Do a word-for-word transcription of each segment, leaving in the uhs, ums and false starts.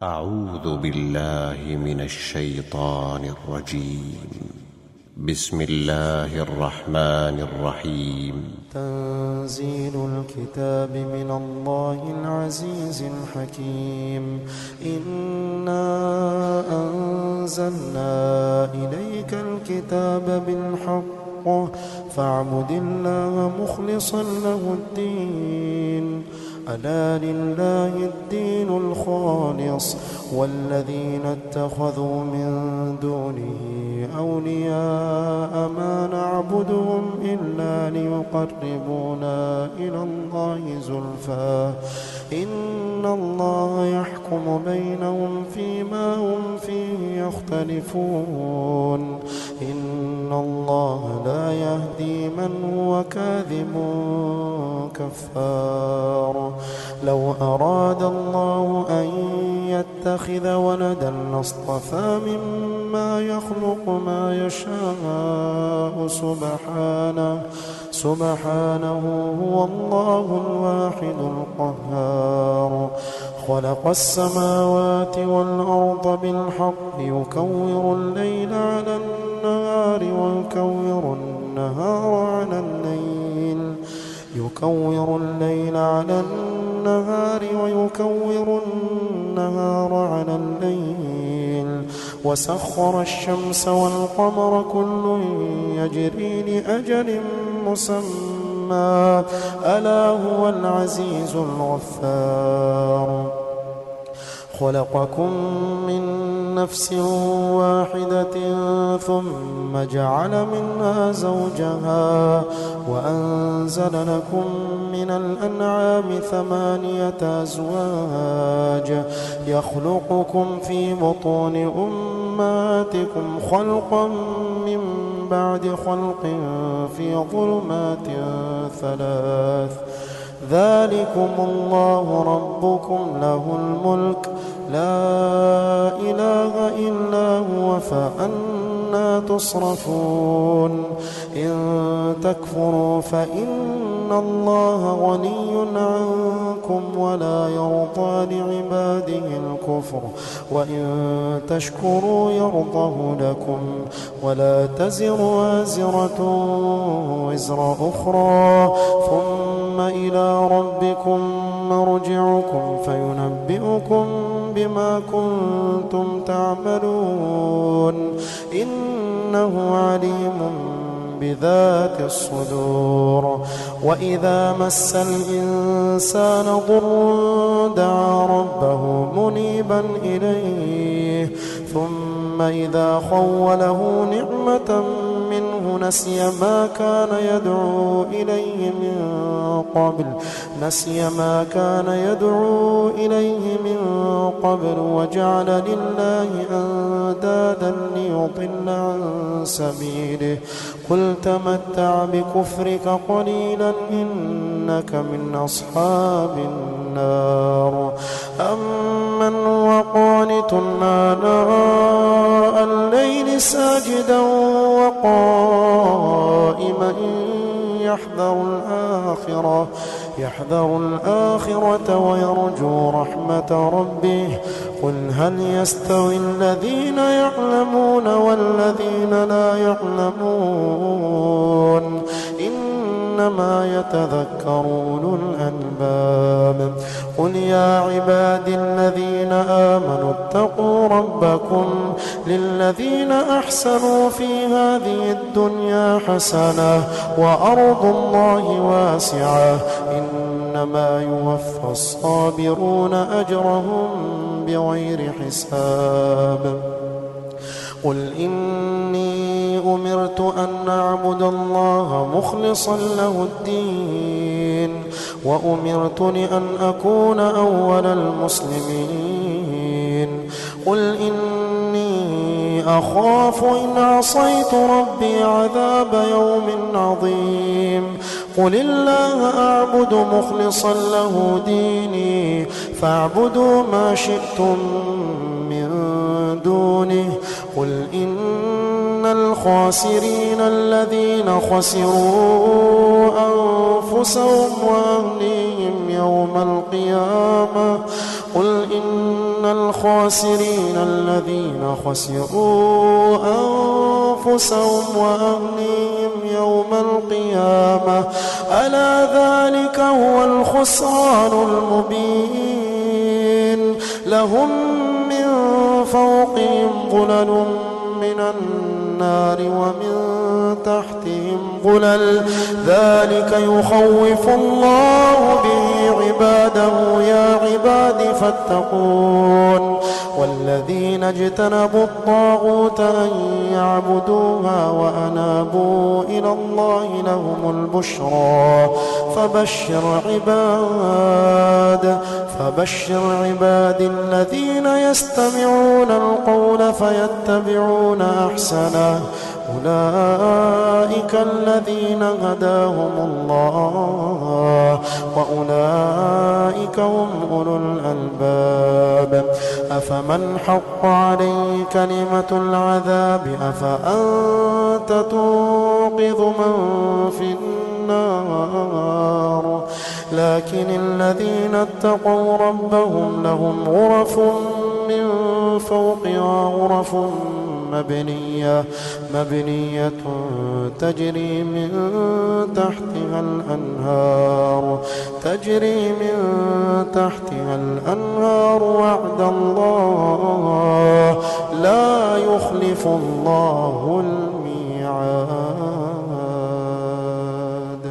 أعوذ بالله من الشيطان الرجيم. بسم الله الرحمن الرحيم. تنزيل الكتاب من الله العزيز الحكيم. إنا أنزلنا إليك الكتاب بالحق فاعبد الله مخلصا له الدين. ألا لله الدين الخالص والذين اتخذوا من دونه أولياء ما نعبدهم إلا ليقربونا إلى الله زلفى إن الله يحكم بينهم فيما هم فيه يختلفون. إن الله لا يهدي من هو كاذب كفار. لو أراد الله أن يتخذ ولدا لاصطفى مما يخلق ما يشاء سبحانه سبحانه هو الله الواحد القهار. خلق السماوات والأرض بالحق يكور الليل على النهار ويكور النهار على الليل يكور الليل على النهار ويكور النهار على الليل وسخر الشمس والقمر كل يجري لأجل مسمى ألا هو العزيز الغفار. خلقكم من نفس واحدة ثم جعل منها زوجها وأنزل لكم من الأنعام ثمانية أزواج يخلقكم في بطون أمهاتكم خلقا من بعد خلق في ظلمات ثلاث. ذلكم الله ربكم له الملك لا إله إلا هو فأنى تصرفون. إن تكفروا فإن الله غني عنكم ولا يرضى لعباده الكفر وإن تشكروا يرضه لكم ولا تزر وازرة وزر أخرى ثم إلى ربكم مرجعكم فينبئكم بما كنتم تعملون إنه عليم بذات الصدور. وإذا مس الإنسان ضر دعا ربه منيبا إليه ثم إذا خوله نعمة منه نسي ما كان يدعو إليه من قبل نسي ما كان يدعو إليه من قبل وجعل لله أندادا ليضل عن سبيله. قل تمتع بكفرك قليلا إنك من أصحاب النار. أمن هو قانت آناء الليل ساجدا وقائما يحذر الآخرة يحذر الآخرة ويرجو رحمة ربه. قل هل يستوي الذين يعلمون والذين لا يعلمون إنما يتذكر أولو الألباب. قل يا عبادي الذين آمنوا اتقوا ربكم للذين أحسنوا في هذه الدنيا حسنة وأرض الله واسعة إنما يوفى الصابرون أجرهم بغير حساب. قل إني أمرت أن أعبد الله مخلصا له الدين وأمرت لأن أكون أول المسلمين. قل إني أخاف إن عصيت ربي عذاب يوم عظيم. قل الله أعبد مخلصا له ديني فاعبدوا ما شئتم من دونه. قل إن الخاسرين الذين خسروا أنفسهم وأهليهم يوم القيامة. قل إن الخاسرين الذين خسروا أنفسهم وأهليهم يوم القيامة ألا ذلك هو الخسران المبين لهم من فوقهم ظلل من النار ومن تحتهم ظلل ذلك يخوف الله به عباده يا عباد فاتقون والذين اجتنبوا الطاغوت أن يعبدوها وأنابوا إلى الله لهم البشرى فبشر عباد فبشر عباد الذين يستمعون القول فيتبعون أحسنه أولئك الذين هداهم الله وأولئك هم أولو الألباب أفمن حق عليه كلمة العذاب أفأنت تنقذ من في النار لكن الذين اتقوا ربهم لهم غرف من فوقها غرف مبنية مبنية تجري من تحتها الأنهار تجري من تحتها الأنهار وعد الله لا يخلف الله الميعاد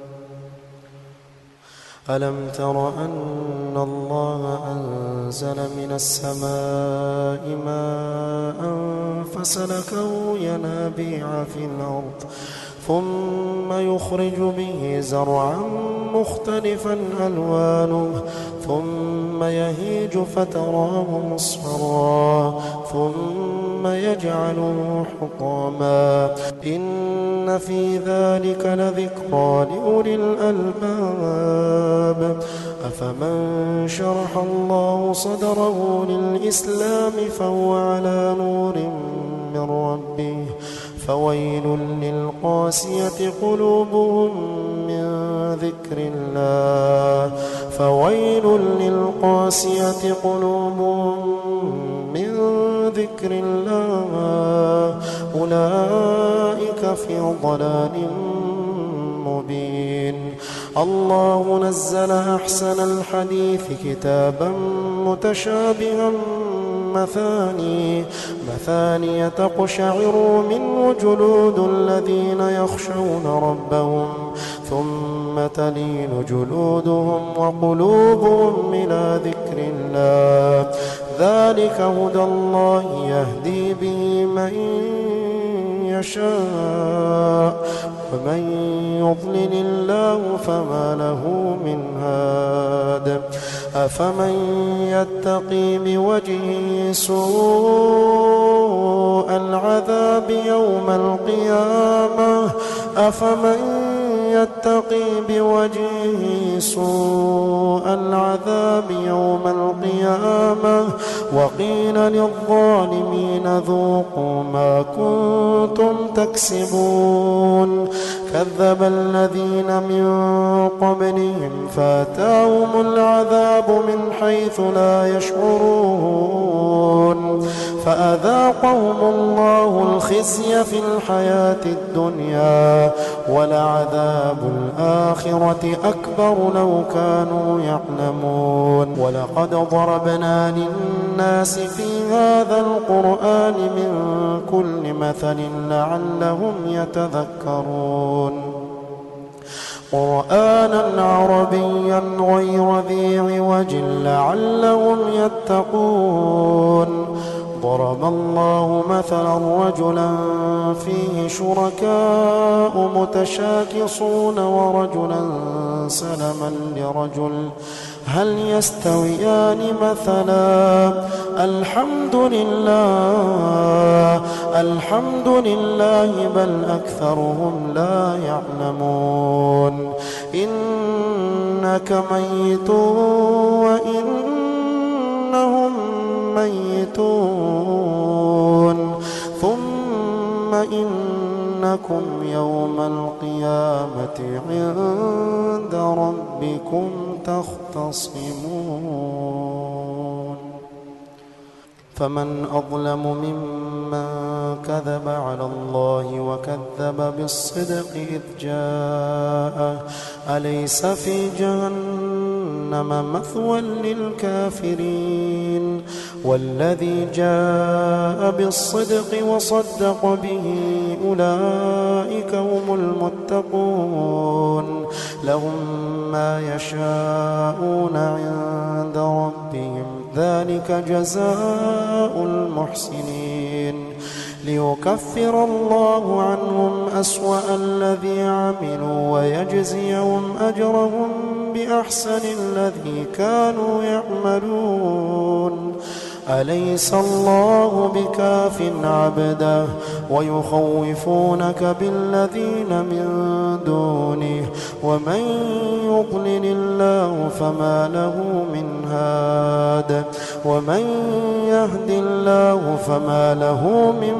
ألم تر أن الله أنزل من السماء ماء فسلكه ينابيع في الأرض ثم يخرج به زرعا مختلفا ألوانه ثم يهيج فتراه مصفرا ثم يجعله حطاما إن في ذلك لذكرى لأولي الألباب أفمن شرح الله صدره للإسلام فهو على نور من ربه فويل للقاسية قلوبهم من ذكر الله فويل للقاسية قلوبهم من ذكر الله أولئك في ضلال مبين الله نزل أحسن الحديث كتابا متشابها مثاني مثاني تقشعر منه جلود الذين يخشون ربهم ثم تلين جلودهم وقلوبهم إلى ذكر الله ذلك هدى الله يهدي به من يشاء ومن يضلل الله فما له من هاد أفمن يتقي بوجهه سوء العذاب يوم القيامة أفمن يتقي بوجهه سوء العذاب يوم القيامة وقيل للظالمين ذوقوا ما كنتم تكسبون كذب الذين من قبلهم فاتاهم العذاب من حيث لا يشعرون فأذاقهم الله الخزي في الحياة الدنيا ولعذاب الآخرة أكبر لو كانوا يعلمون ولقد ضربنا للناس في هذا القرآن من كل مثل لعلهم يتذكرون قرآنا عربيا غير ذي عوج لعلهم يتقون ضرب الله مثلا رجلا فيه شركاء متشاكسون ورجلا سلما لرجل هل يستويان مثلا الحمد لله الحمد لله بل أكثرهم لا يعلمون إنك ميت وإنهم ميتون ثم إنكم يوم القيامة عند ربكم تختصمون فمن أظلم ممن كذب على الله وكذب بالصدق إذ جاءه أليس في جهنم مثوى للكافرين والذي جاء بالصدق وصدق به أولئك هم المتقون لهم ما يشاءون عند ربهم ذلك جزاء المحسنين ليكفر الله عنهم أسوأ الذي عملوا ويجزيهم أجرهم بأحسن الذي كانوا يعملون أليس الله بكاف عبده ويخوفونك بالذين من دونه ومن يضلل الله فما له من هاد ومن يهد الله فما له من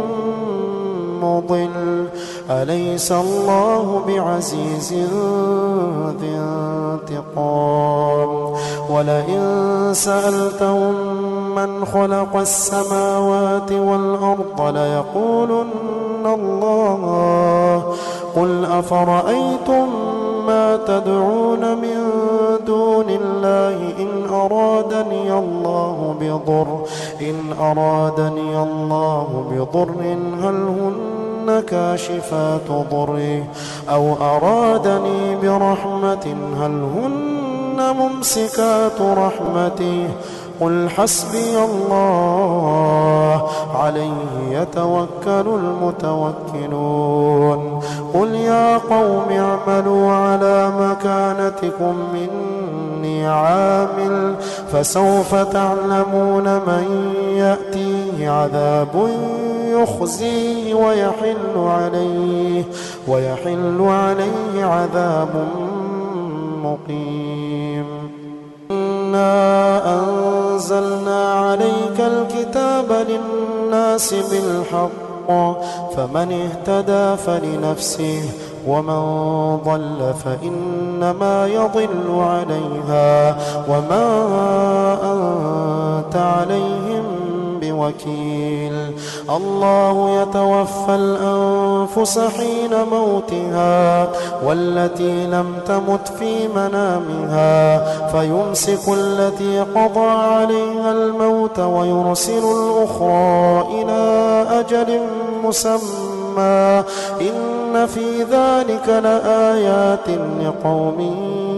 مضل أليس الله بعزيز ذي انتقام ولئن سألتهم من خلق السماوات والأرض ليقولن الله قل أفرأيتم ما تدعون من دون الله إن أرادني الله بضر إن أرادني الله بضر هل هن كاشفات ضره أو أرادني برحمة هل هن ممسكات رحمته قل حسبي الله عليه يتوكل المتوكلون قل يا قوم اعملوا على مكانتكم إني عامل فسوف تعلمون من يأتيه عذاب يخزيه ويحل عليه ويحل عليه عذاب مقيم إنا أنزلنا عليك الكتاب للناس بالحق فمن اهتدى فلنفسه ومن ضل فإنما يضل عليها وما أنت عليهم بوكيل الله يتوفى الأنفس حين موتها والتي لم تمت في منامها فيمسك التي قضى عليها الموت ويرسل الأخرى إلى أجل مسمى إن في ذلك لآيات لقوم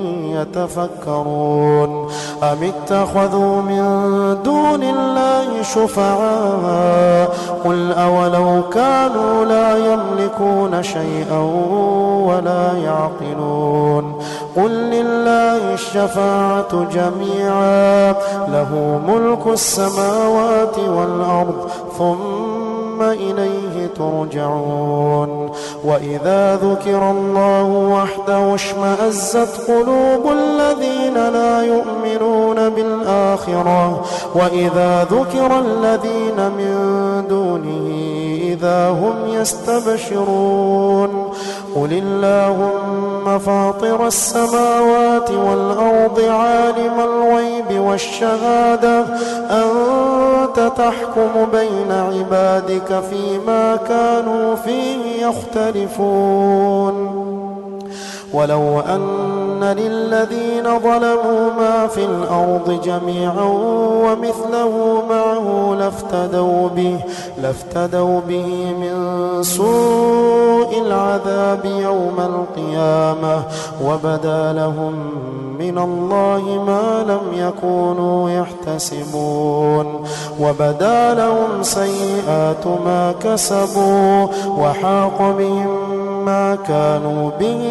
يتفكرون أم اتخذوا من دون الله شفعاء قل أولو كانوا لا يملكون شيئا ولا يعقلون قل لله الشفاعة جميعا له ملك السماوات والأرض ثم إليه ترجعون وإذا ذكر الله وحده اشمأزت قلوب الذين لا يؤمنون بالآخرة وإذا ذكر الذين من دونه إذا هم يستبشرون قل اللهم فاطر السماوات والأرض عالم الغيب والشهادة أنت تحكم بين عبادك فيما كانوا فيه يختلفون ولو أن للذين ظلموا ما في الأرض جميعا ومثله معه لافتدوا به, لافتدوا به من سوء العذاب يوم القيامة وبدا لهم من الله ما لم يكونوا يحتسبون وبدا لهم سيئات ما كسبوا وحاق بهم ما كانوا به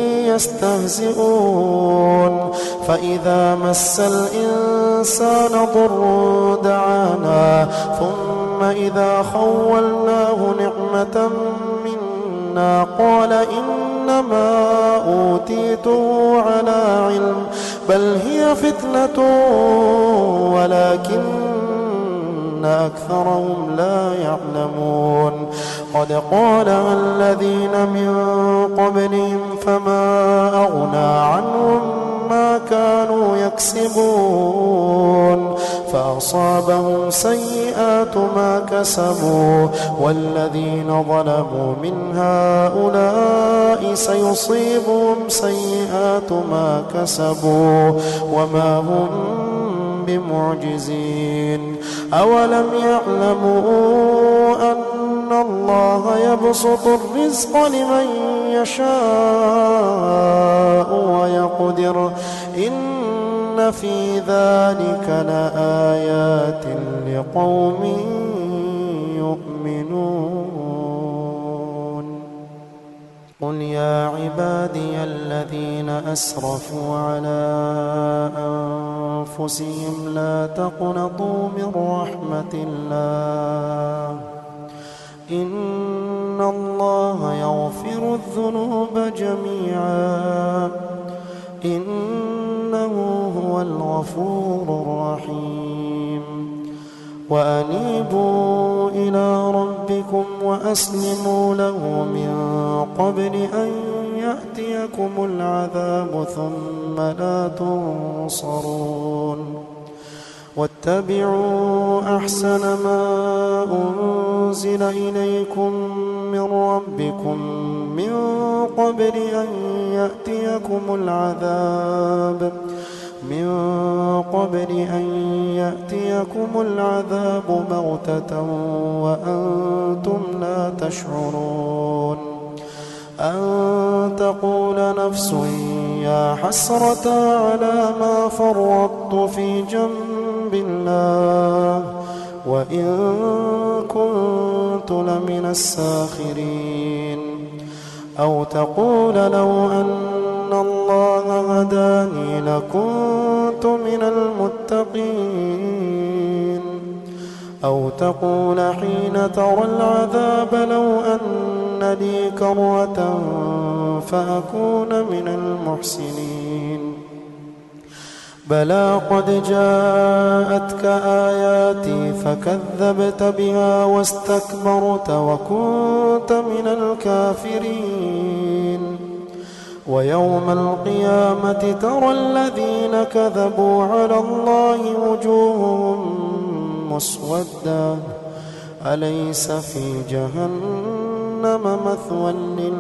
يستهزئون فإذا مس الإنسان ضر دعانا ثم إذا خولناه نعمة منا قال إنما أوتيته على علم بل هي فتنة ولكن أكثرهم لا يعلمون قد قالها الذين من قبلهم فما أغنى عنهم ما كانوا يكسبون فأصابهم سيئات ما كسبوا والذين ظلموا من هؤلاء سيصيبهم سيئات ما كسبوا وما هم بمعجزين. أولم يعلموا أن الله يبسط الرزق لمن يشاء ويقدر إن في ذلك لآيات لقوم يؤمنون. قل يا عبادي الذين أسرفوا على أنفسهم لا تقنطوا من رحمة الله إن الله يغفر الذنوب جميعا إنه هو الغفور الرحيم. وأنيبوا إلى ربكم وأسلموا له من قبل أن يأتيكم العذاب ثم لا تنصرون. واتبعوا أحسن ما أنزل إليكم من ربكم من قبل أن يأتيكم العذاب من قبل أن يأتيكم العذاب بغتة وأنتم لا تشعرون. أن تقول نفس يا حسرة على ما فرطت في جنب الله وإن كنت لمن الساخرين. أو تقول لو أن الله هداني لكنت من المتقين. أو تقول حين ترى العذاب لو أن لي كرة فأكون من المحسنين. بلى قد جاءتك آياتي فكذبت بها واستكبرت وكنت من الكافرين. ويوم القيامة ترى الذين كذبوا على الله وجوههم مسودة أليس في جهنم مثوى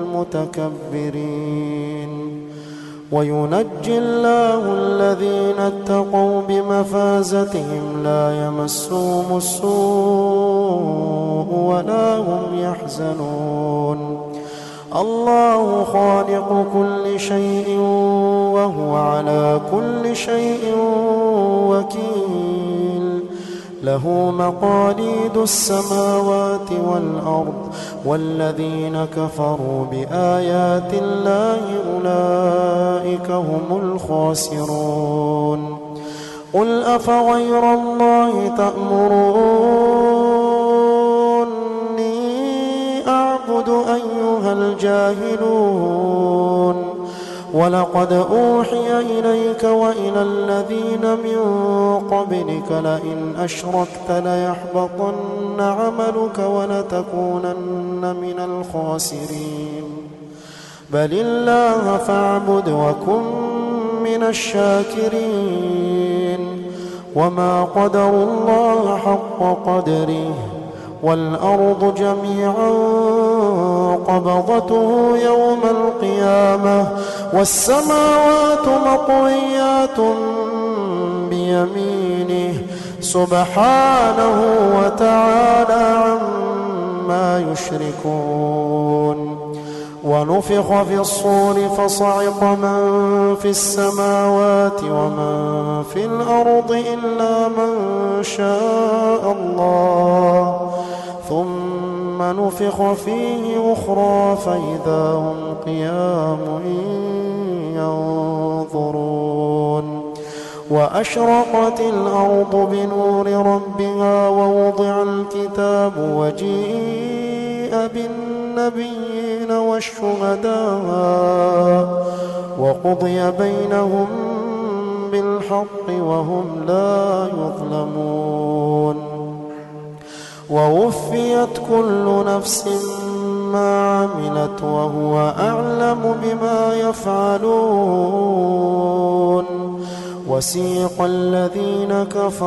للمتكبرين. وينجي الله الذين اتقوا بمفازتهم لا يمسهم السوء ولا هم يحزنون. الله خالق كل شيء وهو على كل شيء وكيل. له مقاليد السماوات والأرض والذين كفروا بآيات الله أولئك هم الخاسرون. قل أفغير الله تأمروني أعبد أيها الجاهلون. ولقد أوحي إليك وإلى الذين من قبلك لئن أشركت ليحبطن عملك ولتكونن من الخاسرين. بل الله فاعبد وكن من الشاكرين. وما قدروا الله حق قدره والأرض جميعا قبضته يوم القيامة والسماوات مطويات بيمينه سبحانه وتعالى عما يشركون. ونفخ في الصور فصعق من في السماوات ومن في الأرض إلا من شاء الله ثم نفخ فيه أخرى فإذا هم قيام ينظرون. وأشرقت الأرض بنور ربها ووضع الكتاب وجيء بالنبيين والشهداء وقضي بينهم بالحق وهم لا يظلمون. ووفيت كل نفس ما عملت وهو أعلم بما يفعلون. وسيق الذين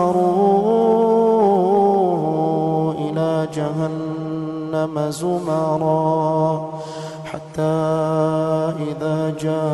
كفروا إلى جهنم زمرا حتى إذا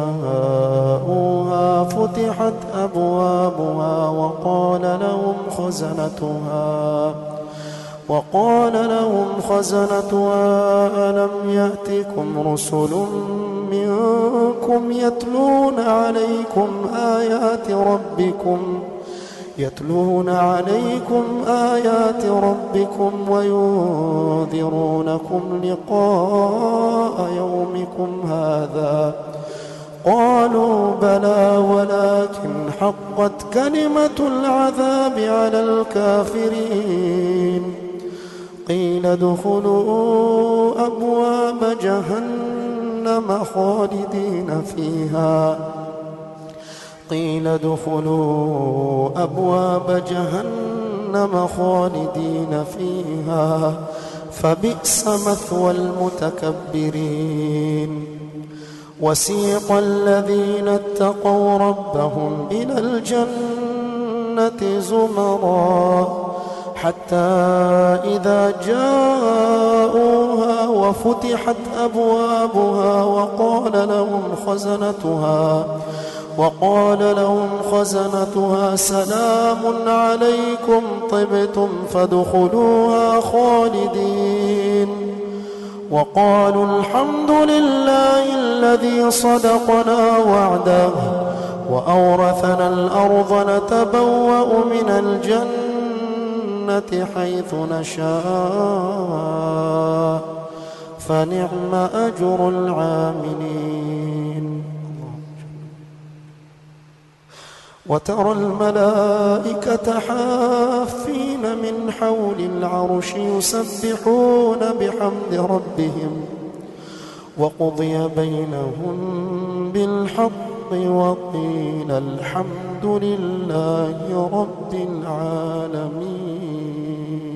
جاءوها فتحت أبوابها وقال لهم خزنتها وقال لهم خزنتها ألم يأتكم رسل منكم يتلون عليكم آيات ربكم يتلون عليكم آيات ربكم وينذرونكم لقاء يومكم هذا قالوا بلى ولكن حقت كلمة العذاب على الكافرين قيل ادخلوا أبواب جهنم خالدين فيها قيل ادخلوا أبواب جهنم خالدين فيها فبئس مثوى المتكبرين وسيق الذين اتقوا ربهم إلى الجنة زمرا حتى إذا جاءوها وفتحت أبوابها وقال لهم خزنتها وقال لهم خزنتها سلام عليكم طبتم فادخلوها خالدين وقالوا الحمد لله الذي صدقنا وعده وأورثنا الأرض نتبوأ من الجنة حيث نشاء فنعم أجر العاملين وترى الملائكة حافين من حول العرش يسبحون بحمد ربهم وقضي بينهم بالحق وقيل الحمد لله رب العالمين.